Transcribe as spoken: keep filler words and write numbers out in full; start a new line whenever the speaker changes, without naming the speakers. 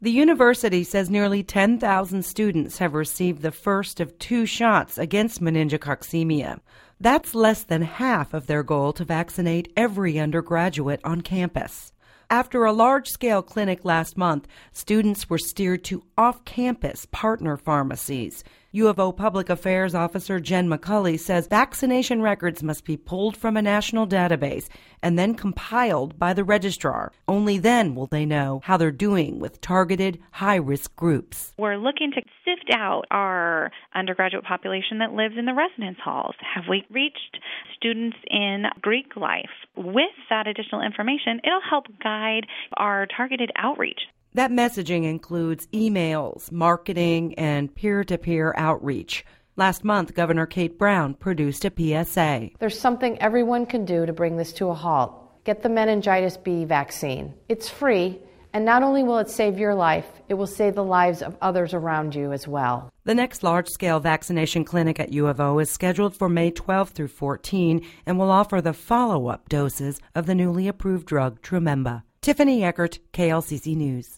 The university says nearly ten thousand students have received the first of two shots against meningococcemia. That's less than half of their goal to vaccinate every undergraduate on campus. After a large-scale clinic last month, students were steered to off-campus partner pharmacies. U of O Public Affairs Officer Jen McCulley says vaccination records must be pulled from a national database and then compiled by the registrar. Only then will they know how they're doing with targeted high-risk groups.
We're looking to sift out our undergraduate population that lives in the residence halls. Have we reached students in Greek life? With that additional information, it'll help guide our targeted outreach.
That messaging includes emails, marketing, and peer-to-peer outreach. Last month, Governor Kate Brown produced a P S A.
There's something everyone can do to bring this to a halt. Get the meningitis B vaccine. It's free, and not only will it save your life, it will save the lives of others around you as well.
The next large-scale vaccination clinic at U of O is scheduled for May twelfth through fourteenth and will offer the follow-up doses of the newly approved drug Trememba. Tiffany Eckert, K L C C News.